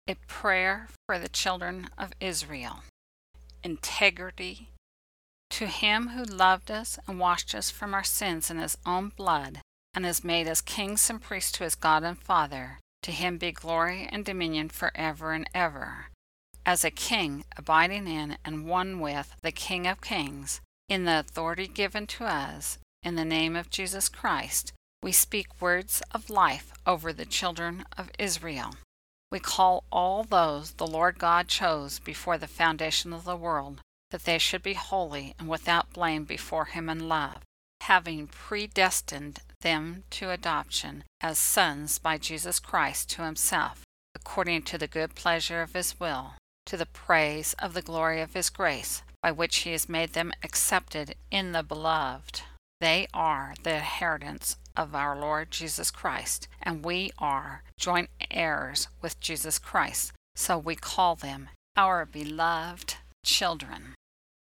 A prayer for the children of Israel. Integrity. To him who loved us and washed us from our sins in his own blood, and has made us kings and priests to his God and Father, to him be glory and dominion forever and ever. As a king, abiding in and one with the King of Kings, in the authority given to us, in the name of Jesus Christ, we speak words of life over the children of Israel. We call all those the Lord God chose before the foundation of the world, that they should be holy and without blame before him in love, having predestined them to adoption as sons by Jesus Christ to himself, according to the good pleasure of his will, to the praise of the glory of his grace, by which he has made them accepted in the Beloved. They are the inheritance of our Lord Jesus Christ, and we are joint heirs with Jesus Christ, so we call them our beloved children.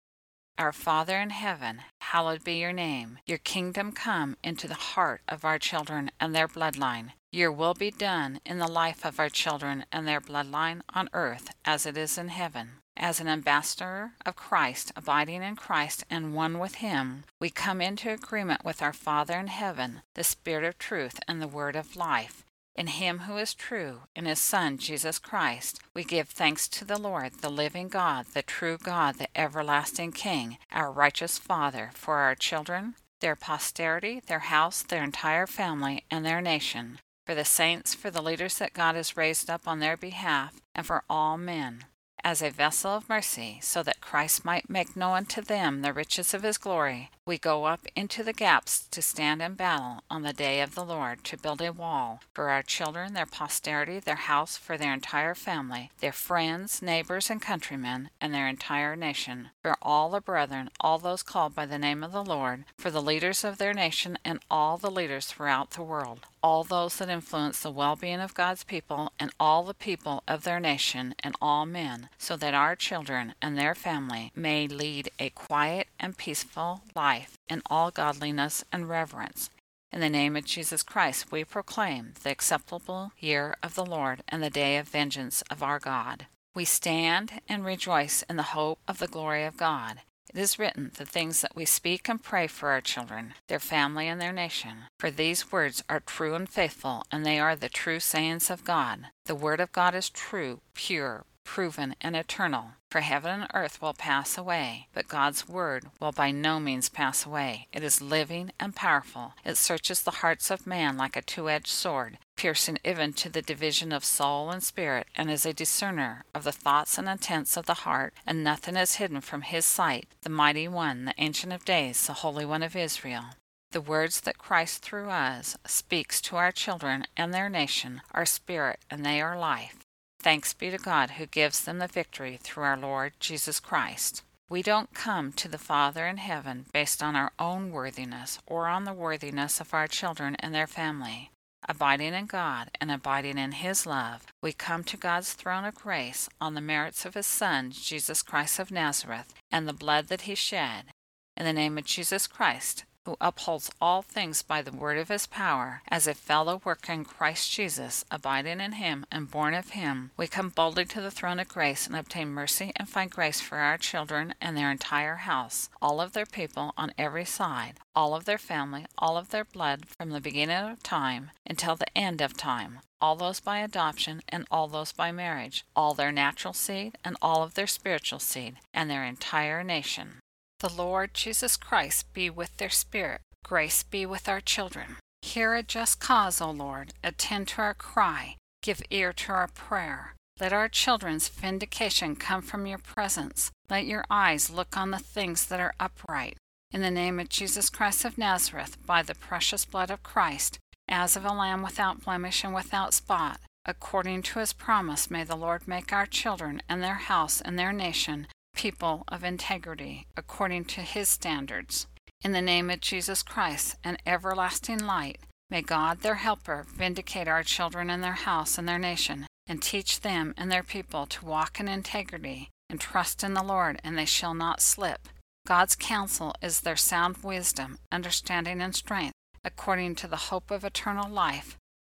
Our Father in heaven, hallowed be your name. Your kingdom come into the heart of our children and their bloodline. Your will be done in the life of our children and their bloodline on earth as it is in heaven. As an ambassador of Christ, abiding in Christ and one with him, we come into agreement with our Father in heaven, the Spirit of truth and the Word of life. In him who is true, in his Son, Jesus Christ, we give thanks to the Lord, the living God, the true God, the everlasting King, our righteous Father, for our children, their posterity, their house, their entire family, and their nation, for the saints, for the leaders that God has raised up on their behalf, and for all men, as a vessel of mercy, so that Christ might make known to them the riches of his glory. We go up into the gaps to stand in battle on the day of the Lord, to build a wall for our children, their posterity, their house, for their entire family, their friends, neighbors, and countrymen, and their entire nation, for all the brethren, all those called by the name of the Lord, for the leaders of their nation and all the leaders throughout the world, all those that influence the well-being of God's people and all the people of their nation and all men, so that our children and their family may lead a quiet and peaceful life in all godliness and reverence. In the name of Jesus Christ, we proclaim the acceptable year of the Lord and the day of vengeance of our God. We stand and rejoice in the hope of the glory of God. It is written, the things that we speak and pray for our children, their family, and their nation. For these words are true and faithful, and they are the true sayings of God. The word of God is true, pure, proven, and eternal. For heaven and earth will pass away, but God's word will by no means pass away. It is living and powerful. It searches the hearts of man like a two-edged sword, piercing even to the division of soul and spirit, and is a discerner of the thoughts and intents of the heart, and nothing is hidden from his sight. The Mighty One, the Ancient of Days, the Holy One of Israel. The words that Christ through us speaks to our children and their nation are spirit, and they are life. Thanks be to God who gives them the victory through our Lord Jesus Christ. We don't come to the Father in heaven based on our own worthiness or on the worthiness of our children and their family. Abiding in God and abiding in his love, we come to God's throne of grace on the merits of his Son, Jesus Christ of Nazareth, and the blood that he shed. In the name of Jesus Christ, who upholds all things by the word of his power, as a fellow worker in Christ Jesus, abiding in him and born of him, we come boldly to the throne of grace and obtain mercy and find grace for our children and their entire house, all of their people on every side, all of their family, all of their blood from the beginning of time until the end of time, all those by adoption and all those by marriage, all their natural seed and all of their spiritual seed, and their entire nation. The Lord Jesus Christ be with their spirit. Grace be with our children. Hear a just cause, O Lord. Attend to our cry. Give ear to our prayer. Let our children's vindication come from your presence. Let your eyes look on the things that are upright. In the name of Jesus Christ of Nazareth, by the precious blood of Christ, as of a lamb without blemish and without spot, according to his promise, may the Lord make our children and their house and their nation people of integrity, according to his standards. In the name of Jesus Christ, an everlasting light, may God, their helper, vindicate our children and their house and their nation, and teach them and their people to walk in integrity, and trust in the Lord, and they shall not slip. God's counsel is their sound wisdom, understanding, and strength, according to the hope of eternal life,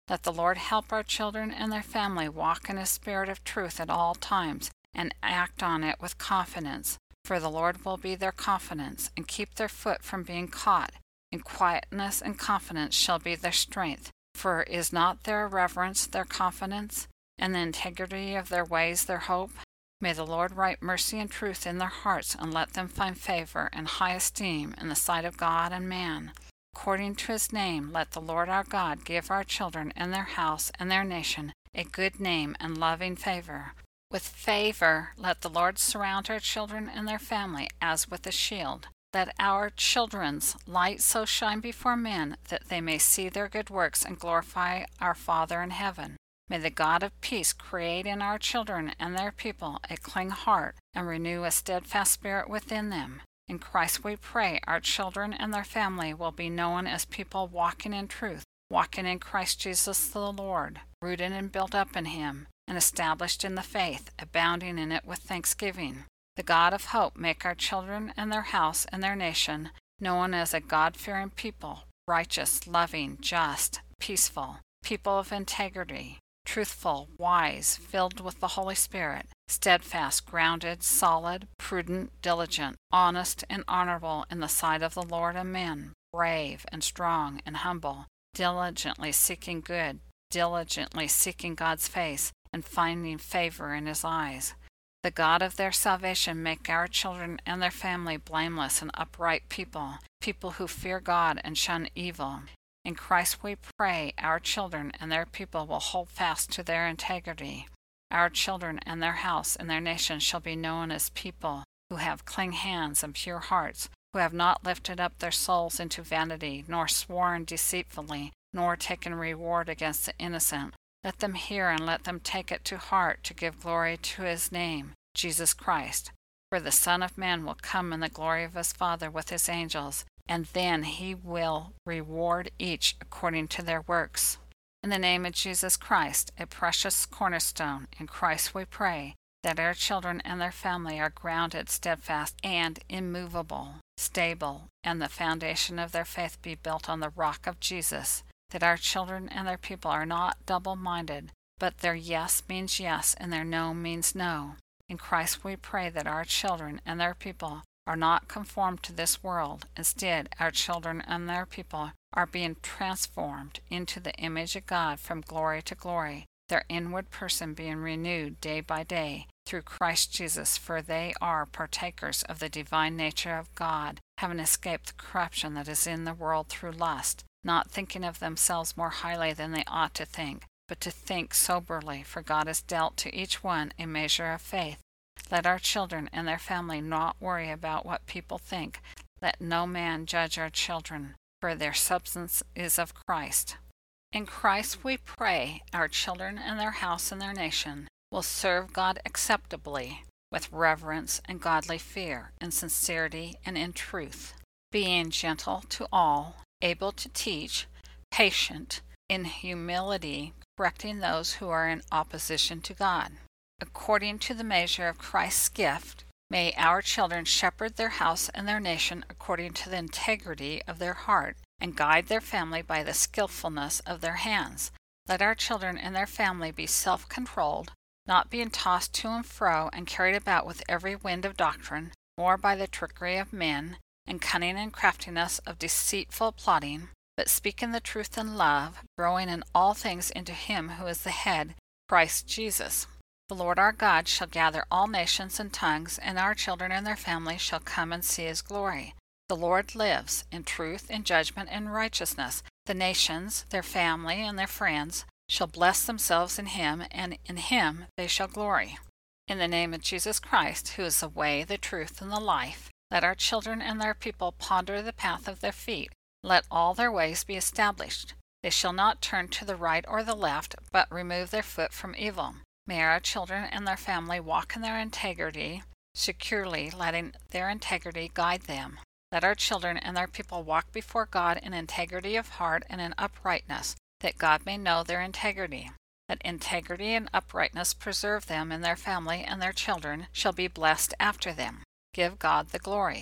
Let the Lord help our children and their family walk in a spirit of truth at all times and act on it with confidence, for the Lord will be their confidence and keep their foot from being caught. In quietness and confidence shall be their strength, for is not their reverence their confidence, and the integrity of their ways their hope? May the Lord write mercy and truth in their hearts, and let them find favor and high esteem in the sight of God and man. According to his name, let the Lord our God give our children and their house and their nation a good name and loving favor. With favor let the Lord surround our children and their family as with a shield. Let our children's light so shine before men that they may see their good works and glorify our Father in heaven. May the God of peace create in our children and their people a clean heart and renew a steadfast spirit within them. In Christ we pray our children and their family will be known as people walking in truth, walking in Christ Jesus the Lord, rooted and built up in him, and established in the faith, abounding in it with thanksgiving. The God of hope make our children and their house and their nation known as a God-fearing people, righteous, loving, just, peaceful, people of integrity, truthful, wise, filled with the Holy Spirit, steadfast, grounded, solid, prudent, diligent, honest, and honorable in the sight of the Lord and men, brave and strong and humble, diligently seeking good, diligently seeking God's face, and finding favor in his eyes. The God of their salvation make our children and their family blameless and upright people, people who fear God and shun evil. In Christ we pray our children and their people will hold fast to their integrity. Our children and their house and their nation shall be known as people who have clean hands and pure hearts, who have not lifted up their souls into vanity, nor sworn deceitfully, nor taken reward against the innocent. Let them hear and let them take it to heart to give glory to his name, Jesus Christ. For the Son of Man will come in the glory of his Father with his angels, and then he will reward each according to their works. In the name of Jesus Christ, a precious cornerstone, in Christ we pray, that our children and their family are grounded, steadfast, and immovable, stable, and the foundation of their faith be built on the rock of Jesus, that our children and their people are not double-minded, but their yes means yes and their no means no. In Christ we pray that our children and their people are not conformed to this world. Instead, our children and their people are being transformed into the image of God from glory to glory, their inward person being renewed day by day through Christ Jesus, for they are partakers of the divine nature of God, having escaped the corruption that is in the world through lust, not thinking of themselves more highly than they ought to think, but to think soberly, for God has dealt to each one a measure of faith. Let our children and their family not worry about what people think. Let no man judge our children, for their substance is of Christ. In Christ we pray our children and their house and their nation will serve God acceptably, with reverence and godly fear, in sincerity and in truth, being gentle to all, able to teach, patient, in humility, correcting those who are in opposition to God. According to the measure of Christ's gift, may our children shepherd their house and their nation according to the integrity of their heart, and guide their family by the skillfulness of their hands. Let our children and their family be self-controlled, not being tossed to and fro and carried about with every wind of doctrine, nor by the trickery of men, and cunning and craftiness of deceitful plotting, but speaking the truth in love, growing in all things into him who is the head, Christ Jesus. The Lord our God shall gather all nations and tongues, and our children and their families shall come and see his glory. The Lord lives, in truth, in judgment, and righteousness. The nations, their family, and their friends shall bless themselves in him, and in him they shall glory. In the name of Jesus Christ, who is the way, the truth, and the life, let our children and their people ponder the path of their feet. Let all their ways be established. They shall not turn to the right or the left, but remove their foot from evil. May our children and their family walk in their integrity, securely letting their integrity guide them. Let our children and their people walk before God in integrity of heart and in uprightness, that God may know their integrity. Let integrity and uprightness preserve them and their family, and their children shall be blessed after them. Give God the glory.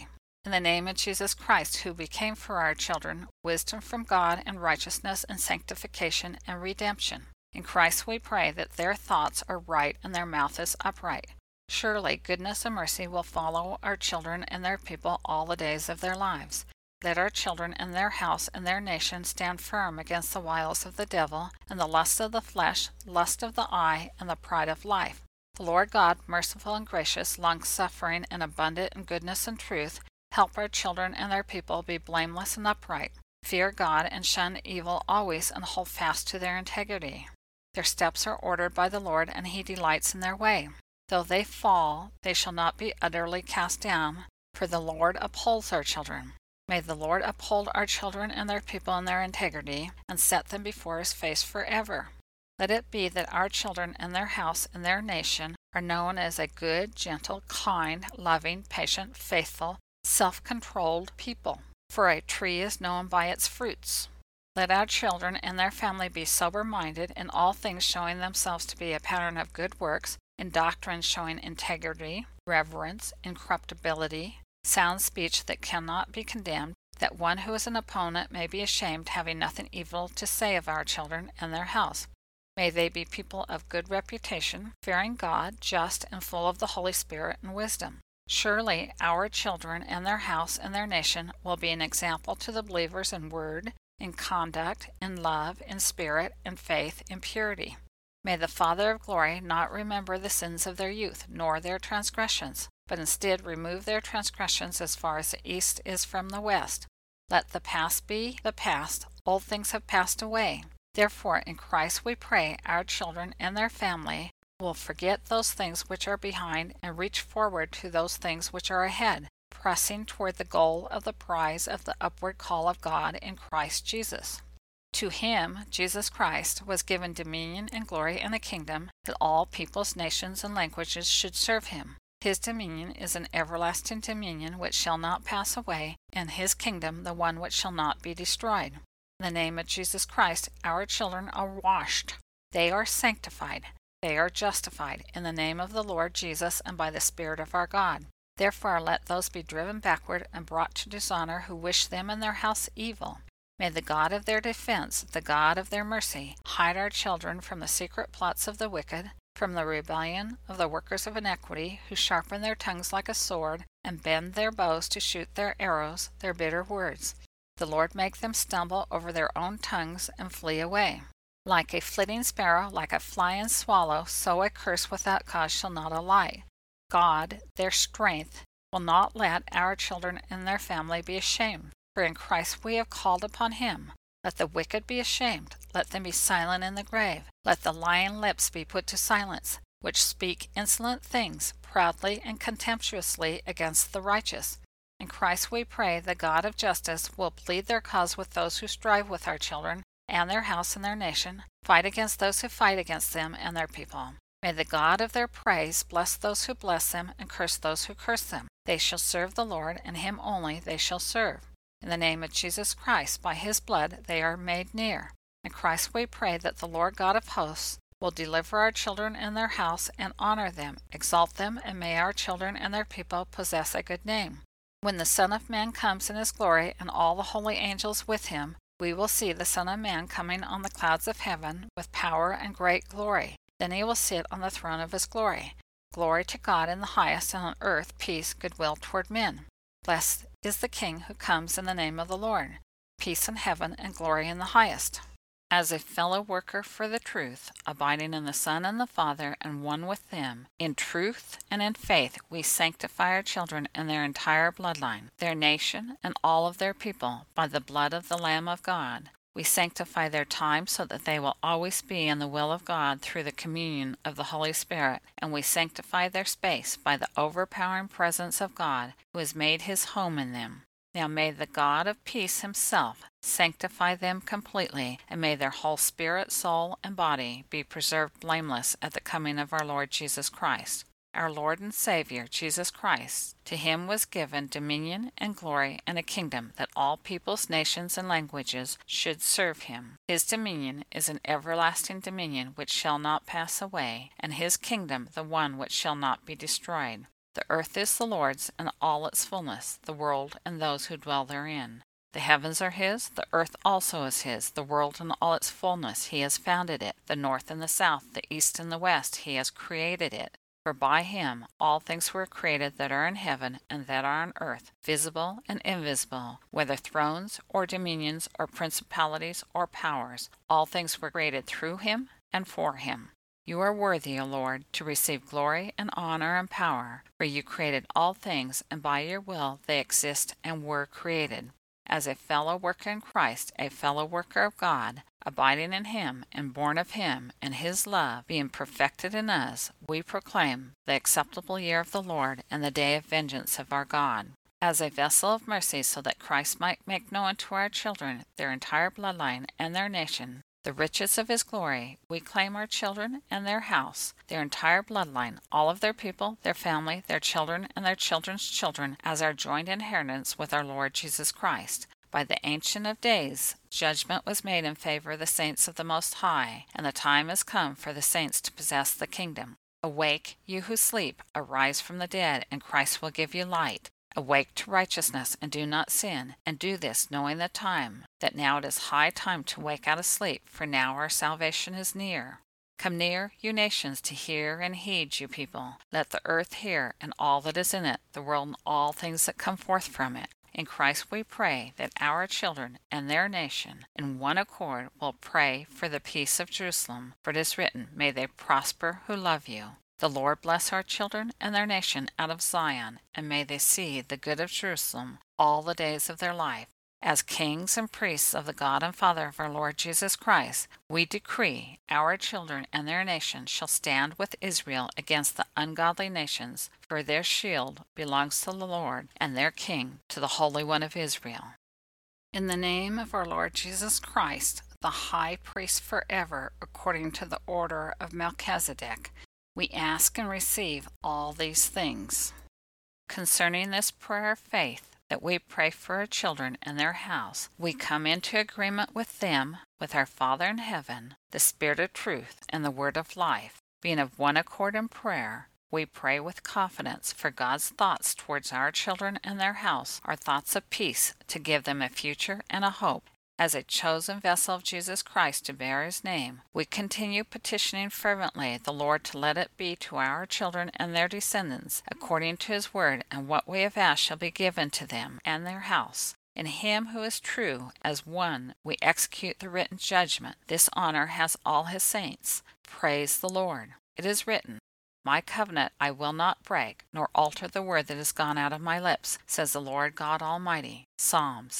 In the name of Jesus Christ, who became for our children wisdom from God and righteousness and sanctification and redemption. In Christ we pray that their thoughts are right and their mouth is upright. Surely goodness and mercy will follow our children and their people all the days of their lives. Let our children and their house and their nation stand firm against the wiles of the devil and the lust of the flesh, lust of the eye, and the pride of life. The Lord God, merciful and gracious, long-suffering and abundant in goodness and truth, help our children and their people be blameless and upright. Fear God and shun evil always and hold fast to their integrity. Their steps are ordered by the Lord, and He delights in their way. Though they fall, they shall not be utterly cast down, for the Lord upholds our children. May the Lord uphold our children and their people in their integrity, and set them before His face forever. Let it be that our children and their house and their nation are known as a good, gentle, kind, loving, patient, faithful, self-controlled people. For a tree is known by its fruits. Let our children and their family be sober-minded, in all things showing themselves to be a pattern of good works, in doctrine showing integrity, reverence, incorruptibility, sound speech that cannot be condemned, that one who is an opponent may be ashamed, having nothing evil to say of our children and their house. May they be people of good reputation, fearing God, just, and full of the Holy Spirit and wisdom. Surely our children and their house and their nation will be an example to the believers in word, in conduct, in love, in spirit, in faith, in purity. May the Father of glory not remember the sins of their youth, nor their transgressions, but instead remove their transgressions as far as the east is from the west. Let the past be the past, old things have passed away. Therefore in Christ we pray our children and their family will forget those things which are behind and reach forward to those things which are ahead, pressing toward the goal of the prize of the upward call of God in Christ Jesus. To Him, Jesus Christ, was given dominion and glory and a kingdom, that all peoples, nations, and languages should serve Him. His dominion is an everlasting dominion which shall not pass away, and His kingdom the one which shall not be destroyed. In the name of Jesus Christ, our children are washed. They are sanctified. They are justified in the name of the Lord Jesus and by the Spirit of our God. Therefore let those be driven backward and brought to dishonor who wish them and their house evil. May the God of their defense, the God of their mercy, hide our children from the secret plots of the wicked, from the rebellion of the workers of iniquity, who sharpen their tongues like a sword, and bend their bows to shoot their arrows, their bitter words. The Lord make them stumble over their own tongues and flee away. Like a flitting sparrow, like a flying swallow, so a curse without cause shall not alight. God, their strength, will not let our children and their family be ashamed. For in Christ we have called upon Him. Let the wicked be ashamed. Let them be silent in the grave. Let the lying lips be put to silence, which speak insolent things proudly and contemptuously against the righteous. In Christ we pray the God of justice will plead their cause with those who strive with our children and their house and their nation, fight against those who fight against them and their people. May the God of their praise bless those who bless them and curse those who curse them. They shall serve the Lord, and Him only they shall serve. In the name of Jesus Christ, by His blood they are made near. In Christ we pray that the Lord God of hosts will deliver our children and their house and honor them, exalt them, and may our children and their people possess a good name. When the Son of Man comes in His glory and all the holy angels with Him, we will see the Son of Man coming on the clouds of heaven with power and great glory. Then He will sit on the throne of His glory. Glory to God in the highest, and on earth peace, goodwill toward men. Blessed is the King who comes in the name of the Lord. Peace in heaven and glory in the highest. As a fellow worker for the truth, abiding in the Son and the Father, and one with them, in truth and in faith we sanctify our children and their entire bloodline, their nation, and all of their people, by the blood of the Lamb of God. We sanctify their time so that they will always be in the will of God through the communion of the Holy Spirit, and we sanctify their space by the overpowering presence of God, who has made His home in them. Now may the God of peace Himself sanctify them completely, and may their whole spirit, soul, and body be preserved blameless at the coming of our Lord Jesus Christ. Our Lord and Savior, Jesus Christ, to Him was given dominion and glory and a kingdom that all peoples, nations, and languages should serve Him. His dominion is an everlasting dominion which shall not pass away, and His kingdom the one which shall not be destroyed. The earth is the Lord's and all its fullness, the world and those who dwell therein. The heavens are his, the earth also is his, the world and all its fullness. He has founded it. The north and the south, the east and the west, he has created it. For by him all things were created that are in heaven and that are on earth, visible and invisible, whether thrones or dominions or principalities or powers. All things were created through him and for him. You are worthy, O Lord, to receive glory and honor and power, for you created all things, and by your will they exist and were created. As a fellow worker in Christ, a fellow worker of God, abiding in him and born of him, and his love being perfected in us, we proclaim the acceptable year of the Lord and the day of vengeance of our God. As a vessel of mercy, so that Christ might make known to our children their entire bloodline and their nation the riches of his glory, we claim our children and their house, their entire bloodline, all of their people, their family, their children, and their children's children, as our joint inheritance with our Lord Jesus Christ. By the Ancient of Days, judgment was made in favor of the saints of the Most High, and the time is come for the saints to possess the kingdom. Awake, you who sleep, arise from the dead, and Christ will give you light. Awake to righteousness, and do not sin, and do this, knowing the time, that now it is high time to wake out of sleep, for now our salvation is near. Come near, you nations, to hear and heed, you people. Let the earth hear, and all that is in it, the world and all things that come forth from it. In Christ we pray that our children and their nation, in one accord, will pray for the peace of Jerusalem, for it is written, May they prosper who love you. The Lord bless our children and their nation out of Zion, and may they see the good of Jerusalem all the days of their life. As kings and priests of the God and Father of our Lord Jesus Christ, we decree our children and their nation shall stand with Israel against the ungodly nations, for their shield belongs to the Lord, and their king to the Holy One of Israel. In the name of our Lord Jesus Christ, the high priest forever, according to the order of Melchizedek, we ask and receive all these things. Concerning this prayer of faith that we pray for our children and their house, we come into agreement with them, with our Father in heaven, the Spirit of truth, and the Word of life. Being of one accord in prayer, we pray with confidence, for God's thoughts towards our children and their house are thoughts of peace, to give them a future and a hope. As a chosen vessel of Jesus Christ to bear his name, we continue petitioning fervently the Lord to let it be to our children and their descendants, according to his word, and what we have asked shall be given to them and their house. In him who is true, as one, we execute the written judgment. This honor has all his saints. Praise the Lord. It is written, My covenant I will not break, nor alter the word that has gone out of my lips, says the Lord God Almighty. Psalms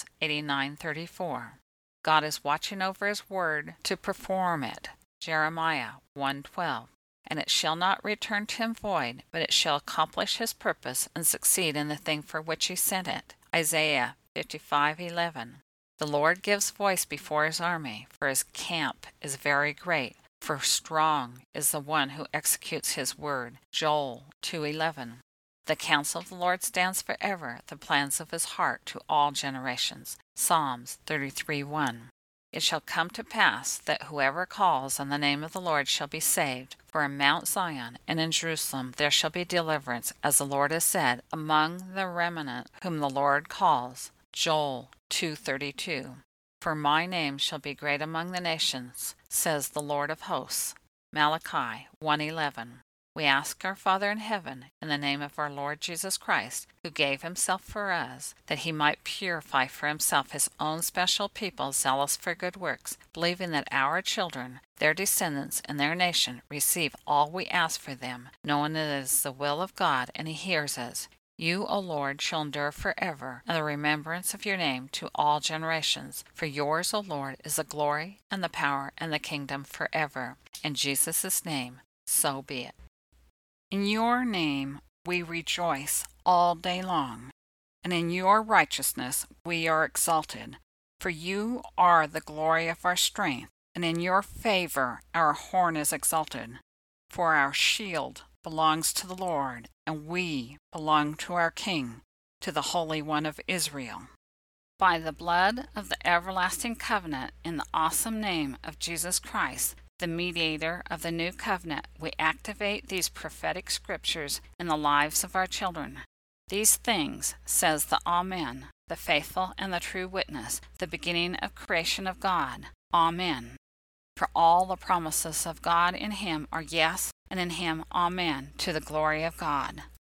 89:34. God is watching over his word to perform it. Jeremiah 1:12. And it shall not return to him void, but it shall accomplish his purpose and succeed in the thing for which he sent it. Isaiah 55:11. The Lord gives voice before his army, for his camp is very great. For strong is the one who executes his word. Joel 2:11. The counsel of the Lord stands forever, the plans of his heart to all generations. Psalms 33:1. It shall come to pass that whoever calls on the name of the Lord shall be saved. For in Mount Zion and in Jerusalem there shall be deliverance, as the Lord has said, among the remnant whom the Lord calls. Joel 2:32. For my name shall be great among the nations, says the Lord of hosts. Malachi 1:11. We ask our Father in heaven, in the name of our Lord Jesus Christ, who gave himself for us, that he might purify for himself his own special people zealous for good works, believing that our children, their descendants, and their nation receive all we ask for them, knowing it is the will of God, and he hears us. You, O Lord, shall endure forever, and the remembrance of your name to all generations. For yours, O Lord, is the glory, and the power, and the kingdom forever. In Jesus' name, so be it. In your name we rejoice all day long, and in your righteousness we are exalted. For you are the glory of our strength, and in your favor our horn is exalted. For our shield belongs to the Lord, and we belong to our King, to the Holy One of Israel. By the blood of the everlasting covenant, in the awesome name of Jesus Christ, the mediator of the new covenant, we activate these prophetic scriptures in the lives of our children. These things, says the Amen, the faithful and the true witness, the beginning of creation of God. Amen. For all the promises of God in Him are yes, and in Him Amen, to the glory of God.